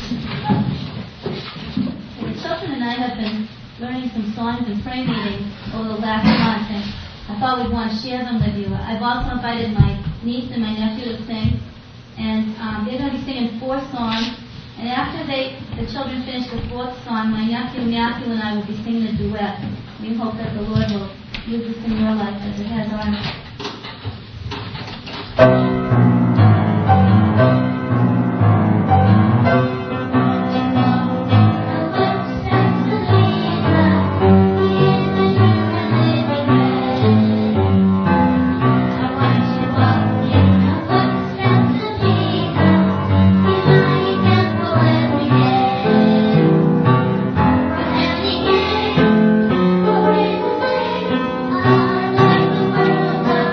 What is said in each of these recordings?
The children and I have been learning some songs and prayer meetings over the last month, and I thought we'd want to share them with you. I've also invited my niece and my nephew to sing, and they're going to be singing 4 songs. And after the children finish the 4th song, my nephew Matthew and I will be singing a duet. We hope that the Lord will use this in your life as it has ours. Our life, the world.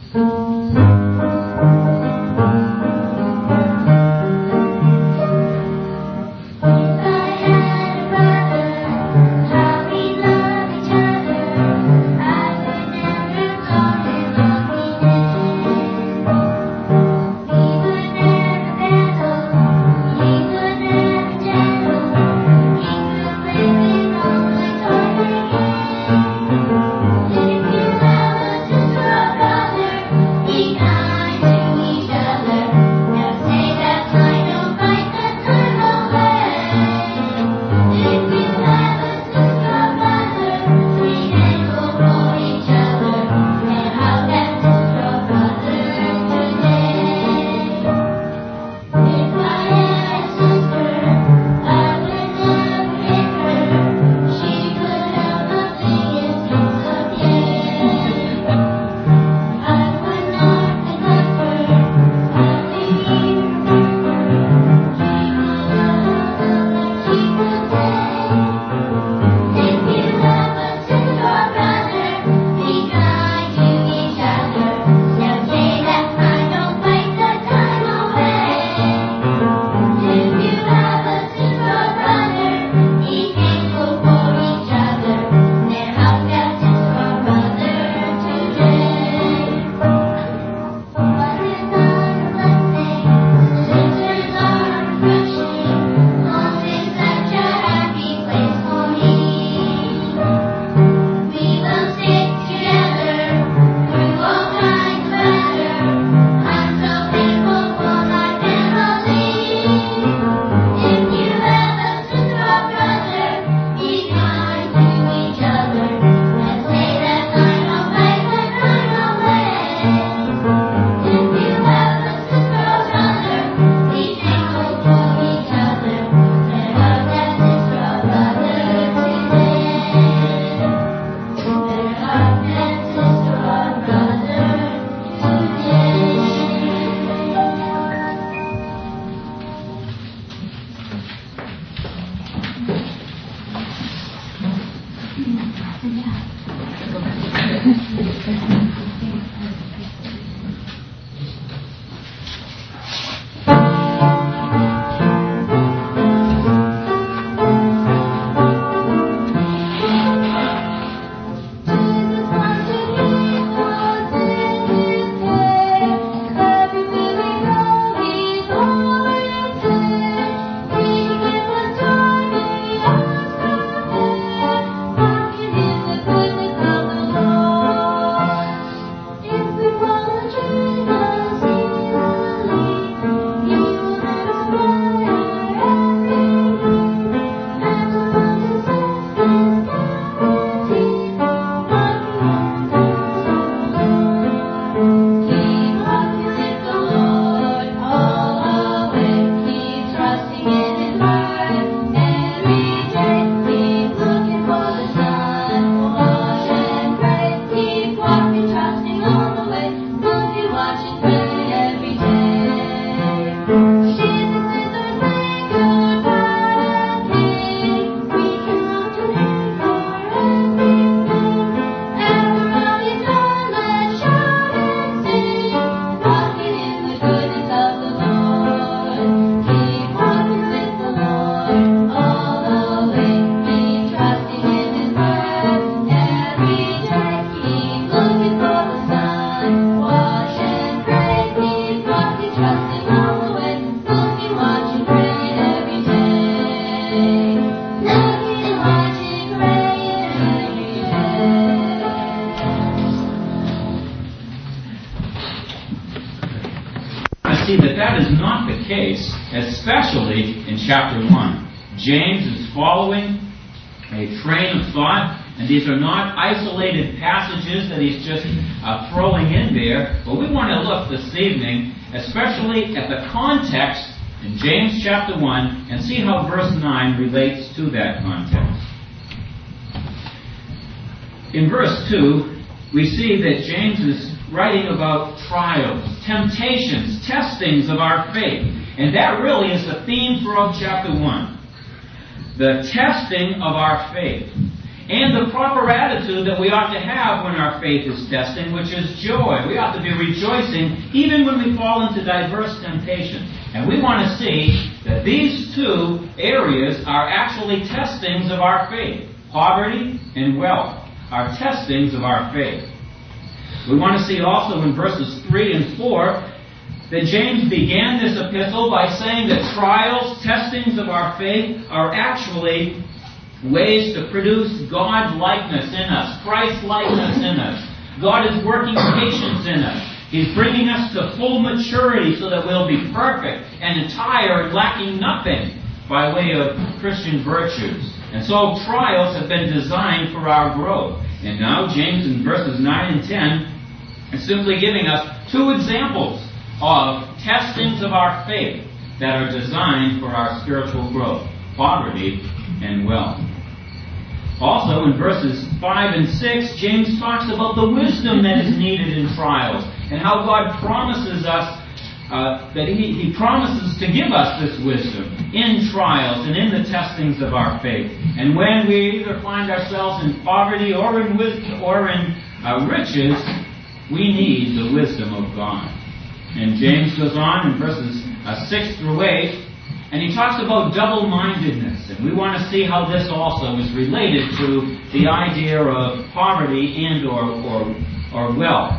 see that that is not the case, especially in chapter 1. James is following a train of thought, and these are not isolated passages that he's just throwing in there, but we want to look this evening especially at the context in James chapter 1 and see how verse 9 relates to that context. In verse 2, we see that James is writing about trials, temptations, testings of our faith. And that really is the theme throughout chapter 1. The testing of our faith. and the proper attitude that we ought to have when our faith is testing, which is joy. We ought to be rejoicing even when we fall into diverse temptation. And we want to see that these two areas are actually testings of our faith. Poverty and wealth are testings of our faith. We want to see also in verses 3 and 4 that James began this epistle by saying that trials, testings of our faith, are actually ways to produce God-likeness in us, Christ-likeness in us. God is working patience in us. He's bringing us to full maturity so that we'll be perfect and entire and lacking nothing by way of Christian virtues. And so trials have been designed for our growth. And now James in verses 9 and 10 is simply giving us two examples of testings of our faith that are designed for our spiritual growth: poverty and wealth. Also, in verses 5 and 6, James talks about the wisdom that is needed in trials and how God promises us that He promises to give us this wisdom in trials and in the testings of our faith. And when we either find ourselves in poverty or in riches, we need the wisdom of God. And James goes on in verses 6 through 8, and he talks about double-mindedness. And we want to see how this also is related to the idea of poverty and or wealth.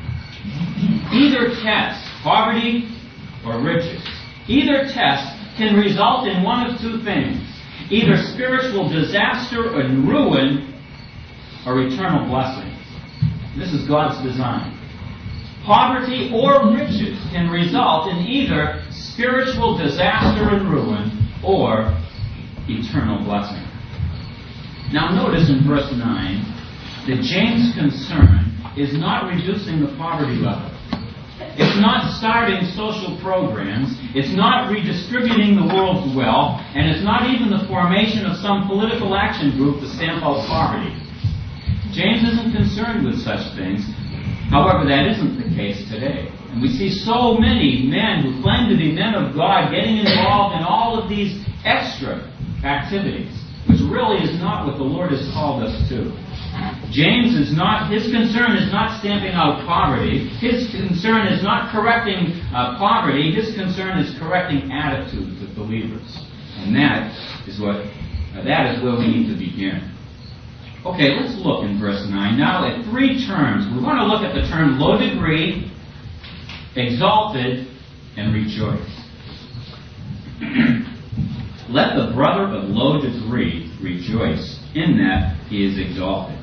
Either test, poverty or riches, either test can result in one of two things: either spiritual disaster and ruin or eternal blessing. This is God's design. Poverty or riches can result in either spiritual disaster and ruin or eternal blessing. Now notice in verse 9 that James' concern is not reducing the poverty level. It's not starting social programs. It's not redistributing the world's wealth. And it's not even the formation of some political action group to stamp out poverty. James isn't concerned with such things. However, that isn't the case today. And we see so many men who claim to be men of God getting involved in all of these extra activities, which really is not what the Lord has called us to. His concern is not stamping out poverty. His concern is not correcting poverty. His concern is correcting attitudes of believers. And that is where we need to begin. Okay, let's look in verse 9 now at three terms. We want to look at the term low degree, exalted, and rejoice. Let the brother of low degree rejoice in that he is exalted.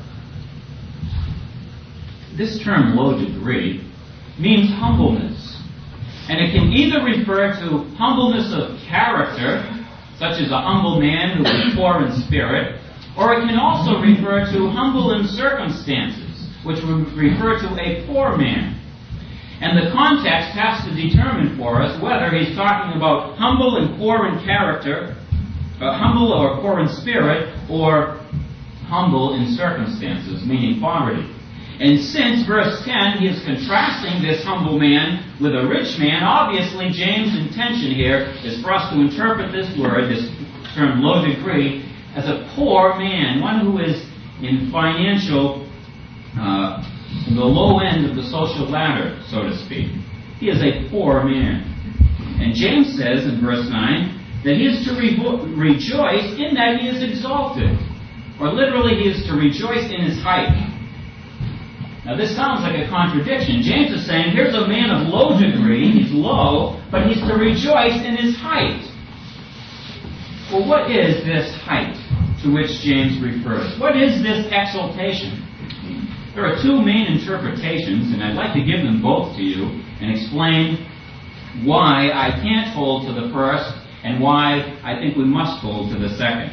This term low degree means humbleness. And it can either refer to humbleness of character, such as a humble man who is poor in spirit, or it can also refer to humble in circumstances, which would refer to a poor man. And the context has to determine for us whether he's talking about humble and poor in character, humble or poor in spirit, or humble in circumstances, meaning poverty. And since verse 10, he is contrasting this humble man with a rich man, obviously James' intention here is for us to interpret this word, this term low degree, as a poor man, one who is in financial, the low end of the social ladder, so to speak. He is a poor man. And James says in verse 9 that he is to rejoice in that he is exalted. Or literally, he is to rejoice in his height. Now this sounds like a contradiction. James is saying, here's a man of low degree, he's low, but he's to rejoice in his height. Well, what is this height to which James refers? What is this exaltation? There are two main interpretations, and I'd like to give them both to you and explain why I can't hold to the first and why I think we must hold to the second.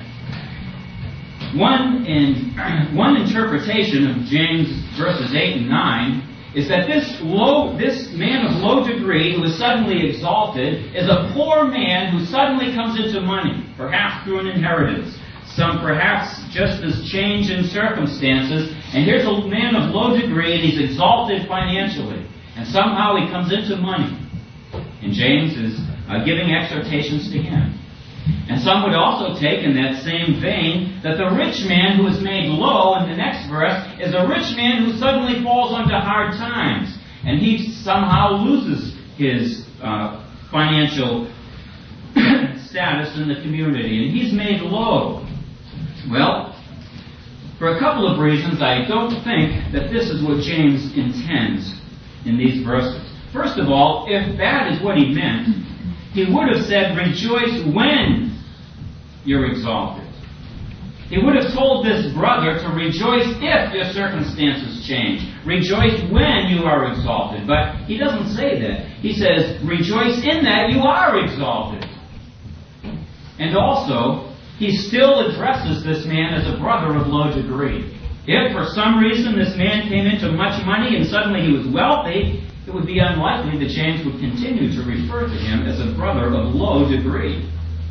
One interpretation of James verses 8 and 9 is that this man of low degree who is suddenly exalted is a poor man who suddenly comes into money, perhaps through an inheritance, perhaps just as change in circumstances, and here's a man of low degree and he's exalted financially, and somehow he comes into money. And James is giving exhortations to him. And some would also take in that same vein that the rich man who is made low in the next verse is a rich man who suddenly falls onto hard times. And he somehow loses his financial status in the community. And he's made low. Well, for a couple of reasons, I don't think that this is what James intends in these verses. First of all, if that is what he meant, he would have said, rejoice when you're exalted. He would have told this brother to rejoice if your circumstances change. Rejoice when you are exalted. But he doesn't say that. He says, rejoice in that you are exalted. And also, he still addresses this man as a brother of low degree. If for some reason this man came into much money and suddenly he was wealthy, it would be unlikely that James would continue to refer to him as a brother of low degree.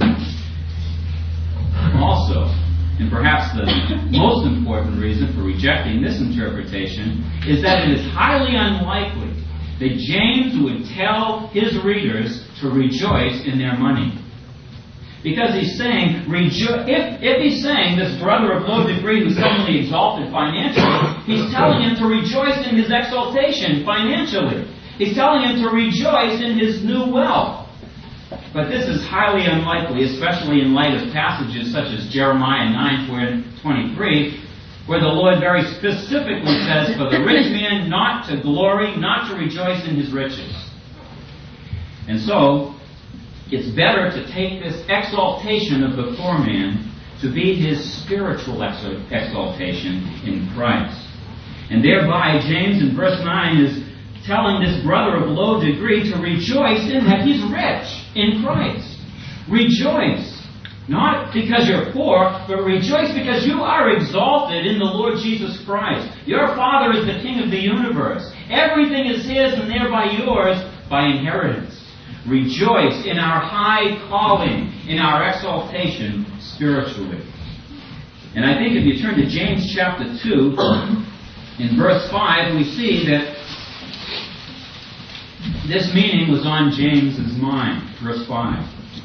Also, and perhaps the most important reason for rejecting this interpretation, is that it is highly unlikely that James would tell his readers to rejoice in their money. Because he's saying, if he's saying this brother of low degree who's suddenly exalted financially, he's telling him to rejoice in his exaltation financially. He's telling him to rejoice in his new wealth. But this is highly unlikely, especially in light of passages such as Jeremiah 9:23, where the Lord very specifically says for the rich man not to glory, not to rejoice in his riches. And so, it's better to take this exaltation of the poor man to be his spiritual exaltation in Christ. And thereby, James in verse 9 is telling this brother of low degree to rejoice in that he's rich in Christ. Rejoice. Not because you're poor, but rejoice because you are exalted in the Lord Jesus Christ. Your Father is the King of the universe. Everything is His and thereby yours by inheritance. Rejoice in our high calling, in our exaltation spiritually. And I think if you turn to James chapter 2, in verse 5, we see that this meaning was on James's mind. Verse 5.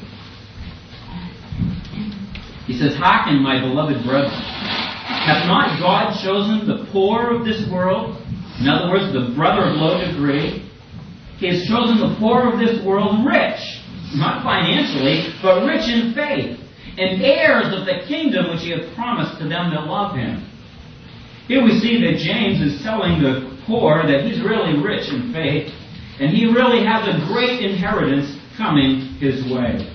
He says, hearken, my beloved brethren. Hath not God chosen the poor of this world? In other words, the brother of low degree. He has chosen the poor of this world rich, not financially, but rich in faith, and heirs of the kingdom which He hath promised to them that love Him. Here we see that James is telling the poor that he's really rich in faith, and he really has a great inheritance coming his way.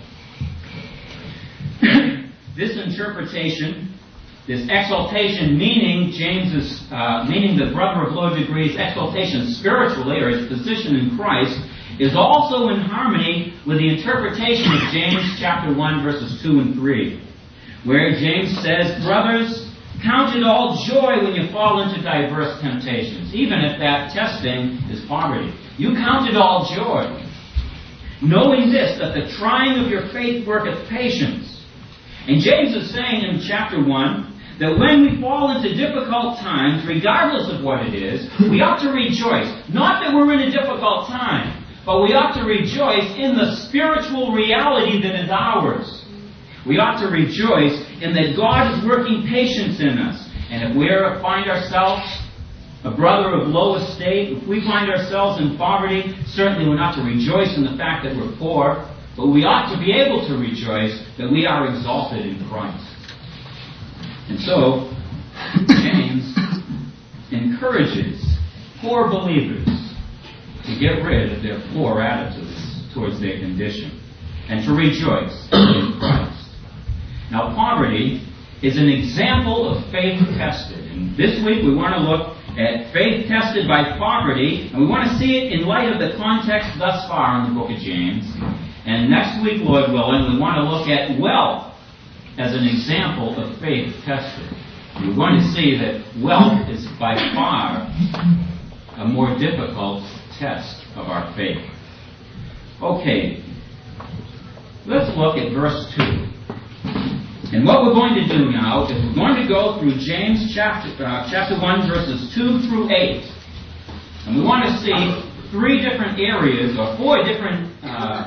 This interpretation, this exaltation, meaning the brother of low degree's exaltation spiritually, or his position in Christ, is also in harmony with the interpretation of James chapter 1, verses 2 and 3, where James says, brothers, count it all joy when you fall into diverse temptations, even if that testing is poverty. You count it all joy, knowing this, that the trying of your faith worketh patience. And James is saying in chapter 1 that when we fall into difficult times, regardless of what it is, we ought to rejoice. Not that we're in a difficult time, but we ought to rejoice in the spiritual reality that is ours. We ought to rejoice in that God is working patience in us. And if we find ourselves a brother of low estate, if we find ourselves in poverty, certainly we're not to rejoice in the fact that we're poor, but we ought to be able to rejoice that we are exalted in Christ. And so, James encourages poor believers to get rid of their poor attitudes towards their condition and to rejoice in Christ. Now, poverty is an example of faith tested. And this week we want to look at faith tested by poverty, and we want to see it in light of the context thus far in the book of James. And next week, Lord willing, we want to look at wealth as an example of faith tested. We're going to see that wealth is by far a more difficult test of our faith. Okay, let's look at verse 2. And what we're going to do now is we're going to go through James chapter 1, verses 2 through 8. And we want to see 3 different areas, or 4 different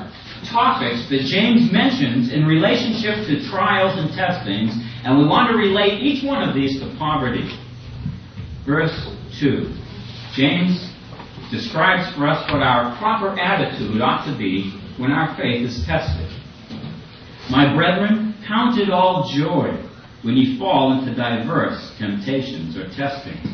topics that James mentions in relationship to trials and testings, and we want to relate each one of these to poverty. Verse 2. James describes for us what our proper attitude ought to be when our faith is tested. My brethren, count it all joy when ye fall into diverse temptations or testings.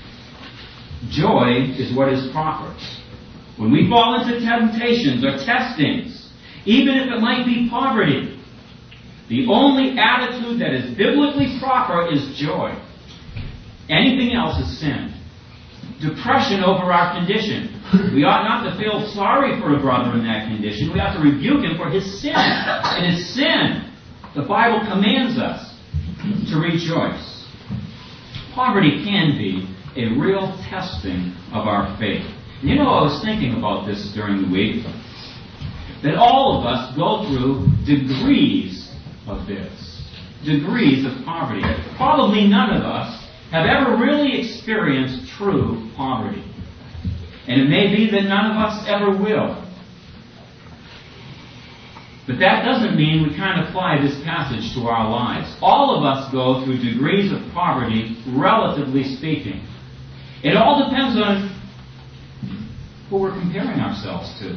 Joy is what is proper. When we fall into temptations or testings, even if it might be poverty, the only attitude that is biblically proper is joy. Anything else is sin. Depression over our condition. We ought not to feel sorry for a brother in that condition. We ought to rebuke him for his sin. And his sin, the Bible commands us to rejoice. Poverty can be a real testing of our faith. You know, I was thinking about this during the week, that all of us go through degrees of this. Degrees of poverty. Probably none of us have ever really experienced true poverty. And it may be that none of us ever will. But that doesn't mean we can't apply this passage to our lives. All of us go through degrees of poverty, relatively speaking. It all depends on who we're comparing ourselves to.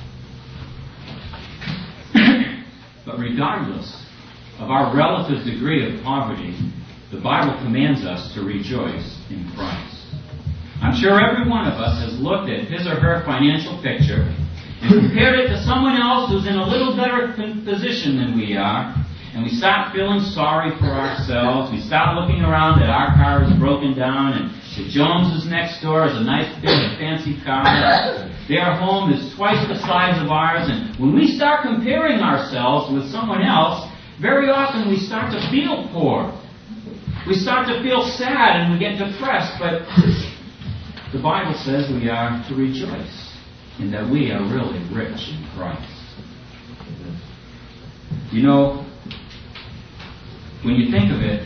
But regardless of our relative degree of poverty, the Bible commands us to rejoice in Christ. I'm sure every one of us has looked at his or her financial picture and compared it to someone else who's in a little better position than we are, and we start feeling sorry for ourselves. We start looking around that our car is broken down, and the Joneses next door has a nice big fancy car. Their home is twice the size of ours, and when we start comparing ourselves with someone else, very often we start to feel poor. We start to feel sad and we get depressed, but the Bible says we are to rejoice in that we are really rich in Christ. You know, when you think of it,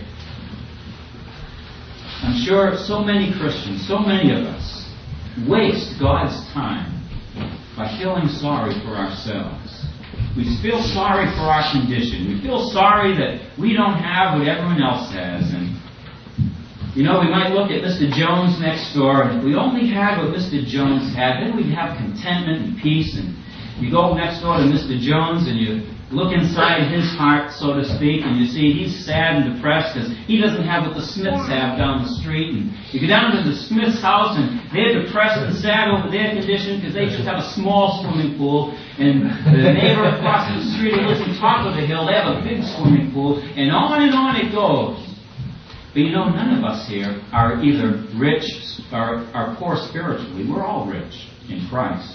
I'm sure so many Christians, so many of us, waste God's time by feeling sorry for ourselves. We feel sorry for our condition. We feel sorry that we don't have what everyone else has. And, you know, we might look at Mr. Jones next door, and if we only had what Mr. Jones had, then we'd have contentment and peace. And you go next door to Mr. Jones, and you look inside his heart, so to speak, and you see he's sad and depressed because he doesn't have what the Smiths have down the street. And you go down to the Smiths' house, and they're depressed and sad over their condition because they just have a small swimming pool. And the neighbor across the street who lives on top of the hill, they have a big swimming pool. And on it goes. But you know, none of us here are either rich or are poor spiritually. We're all rich in Christ.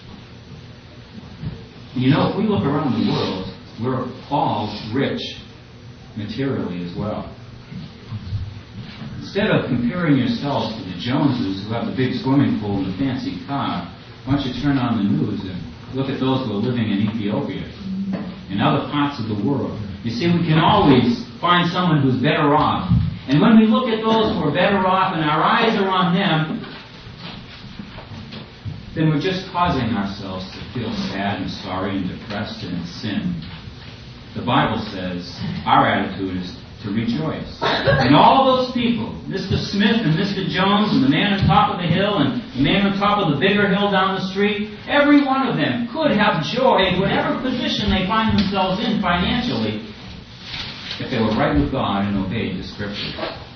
You know, if we look around the world, we're all rich materially as well. Instead of comparing yourselves to the Joneses who have the big swimming pool and the fancy car, why don't you turn on the news and look at those who are living in Ethiopia and other parts of the world. You see, we can always find someone who's better off. And when we look at those who are better off and our eyes are on them, then we're just causing ourselves to feel sad and sorry and depressed and in sin. The Bible says our attitude is to rejoice. And all those people, Mr. Smith and Mr. Jones and the man on top of the hill and the man on top of the bigger hill down the street, every one of them could have joy in whatever position they find themselves in financially if they were right with God and obeyed the Scriptures.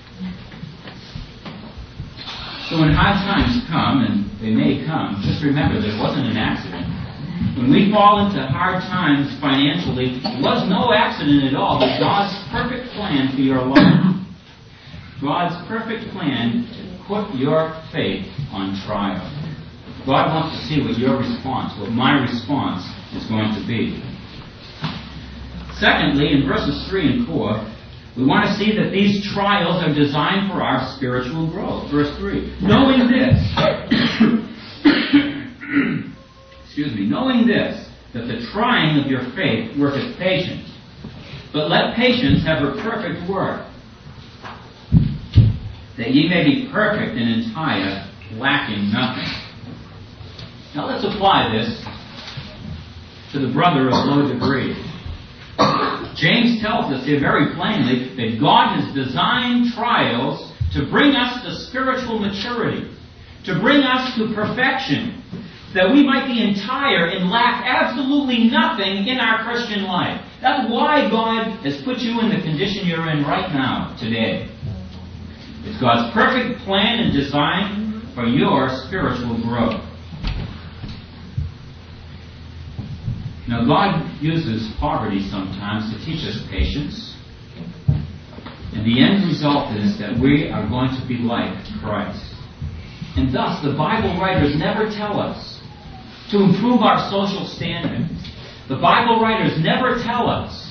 So when hard times come, and they may come, just remember that it wasn't an accident. When we fall into hard times financially, it was no accident at all, but God's perfect plan for your life. God's perfect plan to put your faith on trial. God wants to see what your response, what my response is going to be. Secondly, in verses 3 and 4, we want to see that these trials are designed for our spiritual growth. Verse 3. Knowing this, knowing this, that the trying of your faith worketh patience. But let patience have her perfect work, that ye may be perfect and entire, lacking nothing. Now let's apply this to the brother of low degree. James tells us here very plainly that God has designed trials to bring us to spiritual maturity, to bring us to perfection, that we might be entire and lack absolutely nothing in our Christian life. That's why God has put you in the condition you're in right now, today. It's God's perfect plan and design for your spiritual growth. Now, God uses poverty sometimes to teach us patience. And the end result is that we are going to be like Christ. And thus, the Bible writers never tell us to improve our social standing. The Bible writers never tell us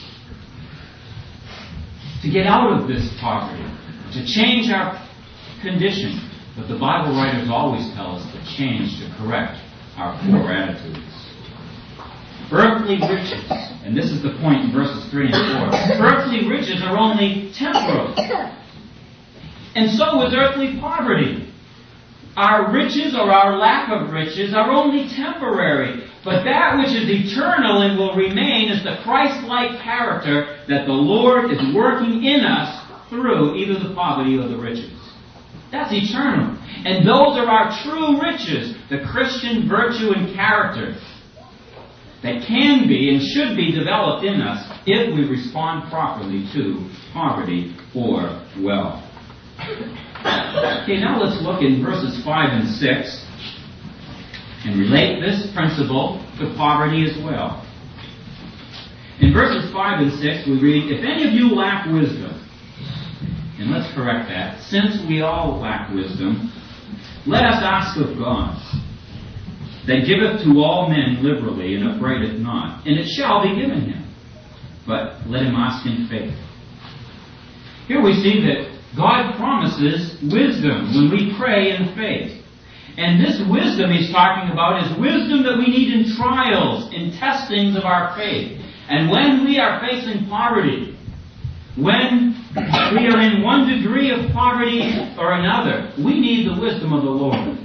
to get out of this poverty, to change our condition. But the Bible writers always tell us to change, to correct our poor attitudes. Earthly riches, and this is the point in verses 3 and 4, earthly riches are only temporal. And so is earthly poverty. Our riches or our lack of riches are only temporary. But that which is eternal and will remain is the Christ-like character that the Lord is working in us through either the poverty or the riches. That's eternal. And those are our true riches, the Christian virtue and character that can be and should be developed in us if we respond properly to poverty or wealth. Okay, now let's look in verses 5 and 6 and relate this principle to poverty as well. In verses 5 and 6 we read, "If any of you lack wisdom," and let's correct that, since we all lack wisdom, "let us ask of God, that giveth to all men liberally and upbraideth not, and it shall be given him. But let him ask in faith." Here we see that God promises wisdom when we pray in faith. And this wisdom he's talking about is wisdom that we need in trials, in testings of our faith. And when we are facing poverty, when we are in one degree of poverty or another, we need the wisdom of the Lord.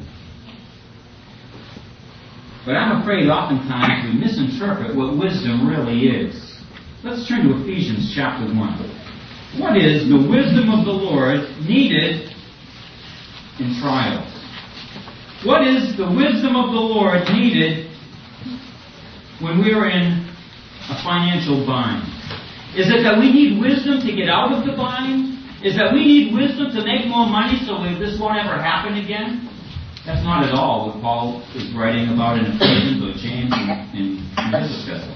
But I'm afraid oftentimes we misinterpret what wisdom really is. Let's turn to Ephesians chapter 1. What is the wisdom of the Lord needed in trials? What is the wisdom of the Lord needed when we are in a financial bind? Is it that we need wisdom to get out of the bind? Is that we need wisdom to make more money so this won't ever happen again? That's not at all what Paul is writing about in Ephesians or James in his epistle.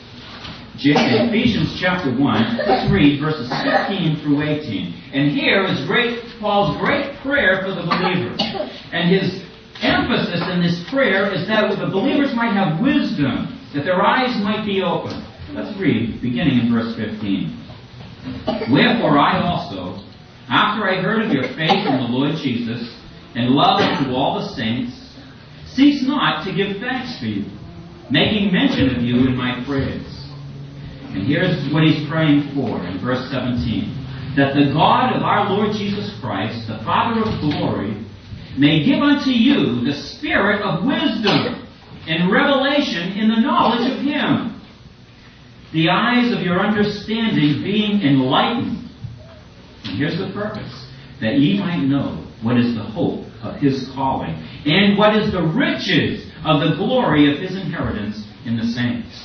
In Ephesians chapter 1, let's read verses 15 through 18. And here is Paul's great prayer for the believers. And his emphasis in this prayer is that the believers might have wisdom, that their eyes might be open. Let's read, beginning in verse 15. "Wherefore I also, after I heard of your faith in the Lord Jesus, and love to all the saints, cease not to give thanks for you, making mention of you in my prayers." And here's what he's praying for in verse 17. "That the God of our Lord Jesus Christ, the Father of glory, may give unto you the spirit of wisdom and revelation in the knowledge of him, the eyes of your understanding being enlightened." And here's the purpose, "that ye might know what is the hope of his calling, and what is the riches of the glory of his inheritance in the saints."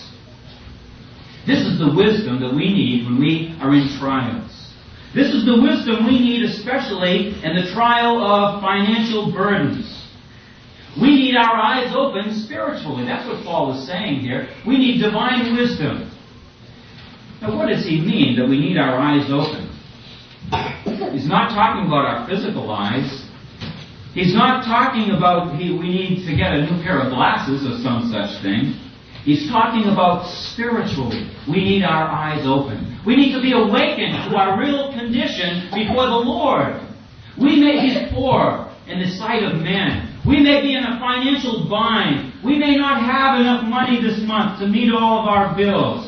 This is the wisdom that we need when we are in trials. This is the wisdom we need especially in the trial of financial burdens. We need our eyes open spiritually. That's what Paul is saying here. We need divine wisdom. Now, what does he mean that we need our eyes open? He's not talking about our physical eyes. He's not talking about we need to get a new pair of glasses or some such thing. He's talking about spiritually. We need our eyes open. We need to be awakened to our real condition before the Lord. We may be poor in the sight of men. We may be in a financial bind. We may not have enough money this month to meet all of our bills.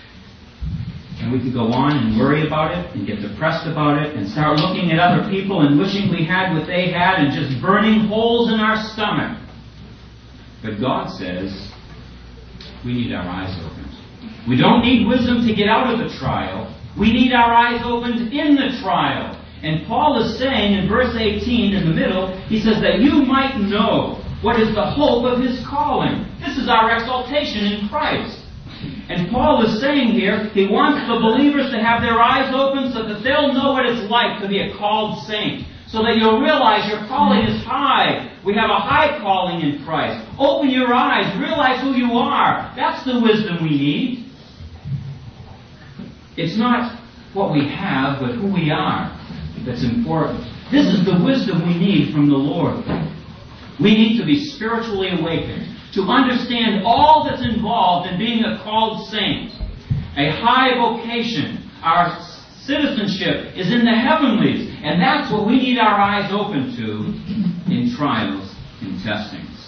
And we could go on and worry about it and get depressed about it and start looking at other people and wishing we had what they had and just burning holes in our stomach. But God says, we need our eyes opened. We don't need wisdom to get out of the trial. We need our eyes opened in the trial. And Paul is saying in verse 18, in the middle, he says that you might know what is the hope of his calling. This is our exaltation in Christ. And Paul is saying here, he wants the believers to have their eyes open so that they'll know what it's like to be a called saint. So that you'll realize your calling is high. We have a high calling in Christ. Open your eyes. Realize who you are. That's the wisdom we need. It's not what we have, but who we are that's important. This is the wisdom we need from the Lord. We need to be spiritually awakened, to understand all that's involved in being a called saint. A high vocation. Our citizenship is in the heavenlies. And that's what we need our eyes open to in trials and testings.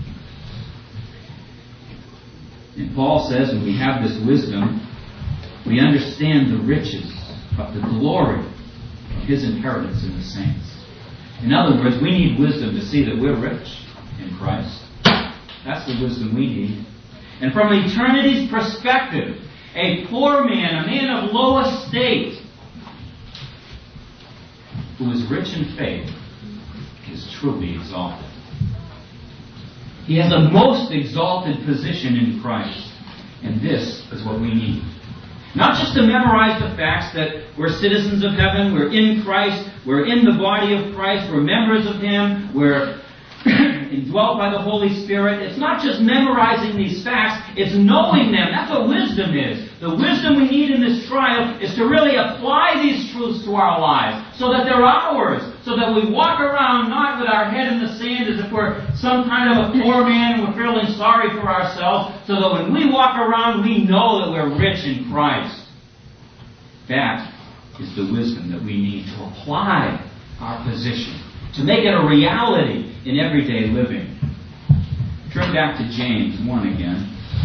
And Paul says when we have this wisdom, we understand the riches of the glory of his inheritance in the saints. In other words, we need wisdom to see that we're rich in Christ. That's the wisdom we need. And from eternity's perspective, a poor man, a man of low estate, who is rich in faith, is truly exalted. He has a most exalted position in Christ. And this is what we need. Not just to memorize the facts that we're citizens of heaven, we're in Christ, we're in the body of Christ, we're members of Him, we're indwelt by the Holy Spirit. It's not just memorizing these facts, it's knowing them. That's what wisdom is. The wisdom we need in this trial is to really apply these truths to our lives so that they're ours, so that we walk around not with our head in the sand as if we're some kind of a poor man and we're feeling sorry for ourselves, so that when we walk around we know that we're rich in Christ. That is the wisdom that we need to apply our position, to make it a reality in everyday living. Turn back to James 1 again.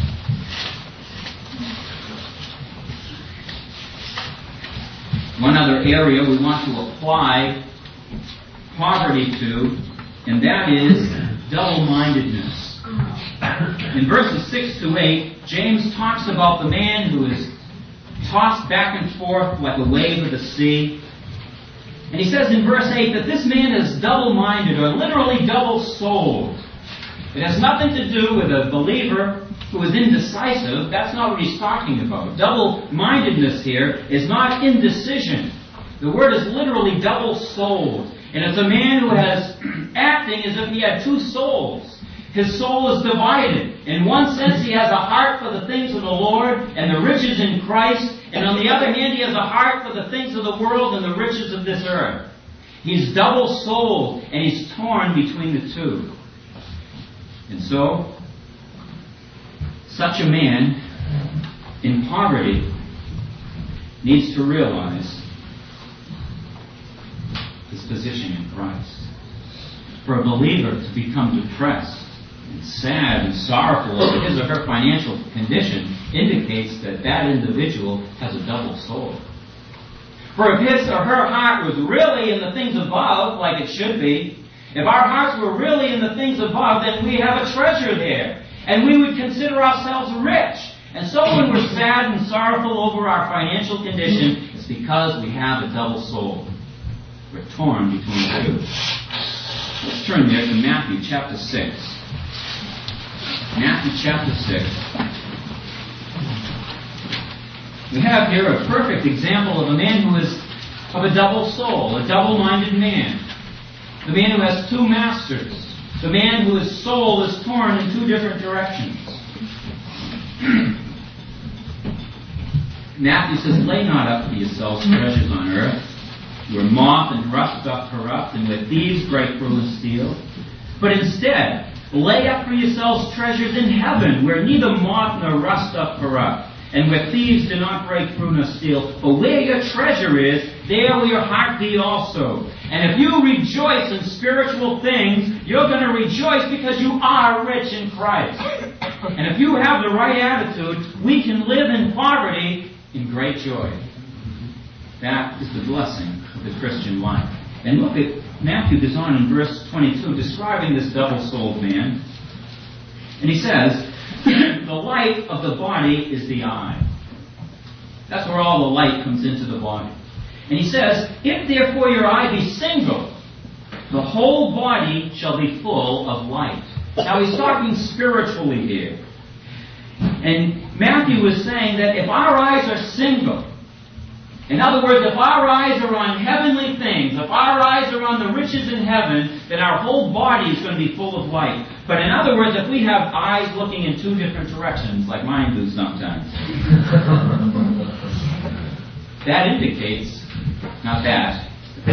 One other area we want to apply poverty to, and that is double-mindedness. In verses 6 to 8, James talks about the man who is tossed back and forth like a wave of the sea. And he says in verse 8 that this man is double-minded, or literally double-souled. It has nothing to do with a believer who is indecisive. That's not what he's talking about. Double-mindedness here is not indecision. The word is literally double-souled. And it's a man who has acting as if he had two souls. His soul is divided. In one sense, he has a heart for the things of the Lord and the riches in Christ. And on the other hand, he has a heart for the things of the world and the riches of this earth. He's double-souled and he's torn between the two. And so, such a man in poverty needs to realize his position in Christ. For a believer to become depressed and sad and sorrowful over his or her financial condition indicates that that individual has a double soul. For if his or her heart was really in the things above, like it should be, if our hearts were really in the things above, then we have a treasure there. And we would consider ourselves rich. And so when we're sad and sorrowful over our financial condition, it's because we have a double soul. We're torn between the two. Let's turn there to Matthew chapter 6. Matthew chapter 6. We have here a perfect example of a man who is of a double soul, a double-minded man. The man who has two masters. The man whose soul is torn in two different directions. Matthew says, lay not up for yourselves treasures on earth, where moth and rust doth corrupt, and where thieves break through and steal. But instead, lay up for yourselves treasures in heaven, where neither moth nor rust doth corrupt, and where thieves do not break through nor steal. For where your treasure is, there will your heart be also. And if you rejoice in spiritual things, you're going to rejoice because you are rich in Christ. And if you have the right attitude, we can live in poverty in great joy. That is the blessing of the Christian life. And look at, Matthew goes on in verse 22, describing this double-souled man. And he says, The light of the body is the eye. That's where all the light comes into the body. And he says, if therefore your eye be single, the whole body shall be full of light. Now he's talking spiritually here. And Matthew is saying that if our eyes are single, in other words, if our eyes are on heavenly things, if our eyes are on the riches in heaven, then our whole body is going to be full of light. But in other words, if we have eyes looking in two different directions, like mine do sometimes, that indicates, not that,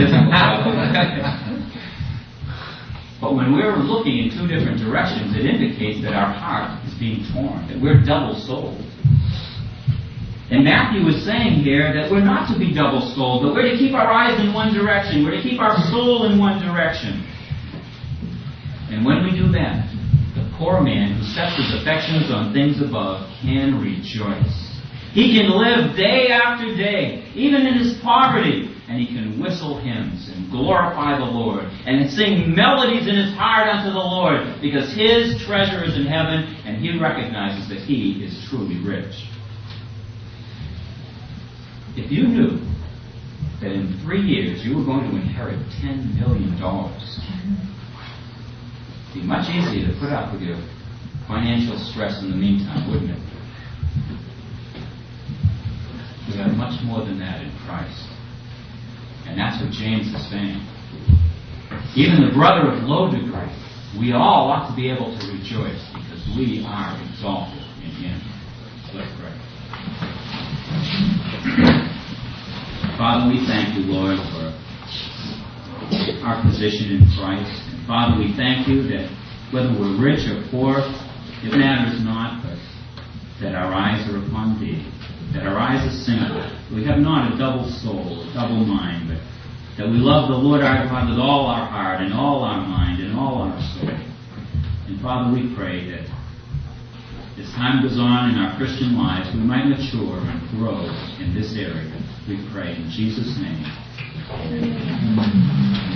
but when we're looking in two different directions, it indicates that our heart is being torn, that we're double-souled. And Matthew is saying here that we're not to be double-souled, but we're to keep our eyes in one direction. We're to keep our soul in one direction. And when we do that, the poor man who sets his affections on things above can rejoice. He can live day after day, even in his poverty, and he can whistle hymns and glorify the Lord and sing melodies in his heart unto the Lord, because his treasure is in heaven and he recognizes that he is truly rich. If you knew that in 3 years you were going to inherit $10 million, it'd be much easier to put up with your financial stress in the meantime, wouldn't it? We have much more than that in Christ. And that's what James is saying. Even the brother of low degree, we all ought to be able to rejoice because we are exalted in him. Let's pray. Father, we thank you, Lord, for our position in Christ. And Father, we thank you that whether we're rich or poor, it matters not, but that our eyes are upon thee, that our eyes are single. We have not a double soul, a double mind, but that we love the Lord our God with all our heart and all our mind and all our soul. And Father, we pray that as time goes on in our Christian lives, we might mature and grow in this area. We pray in Jesus' name. Amen.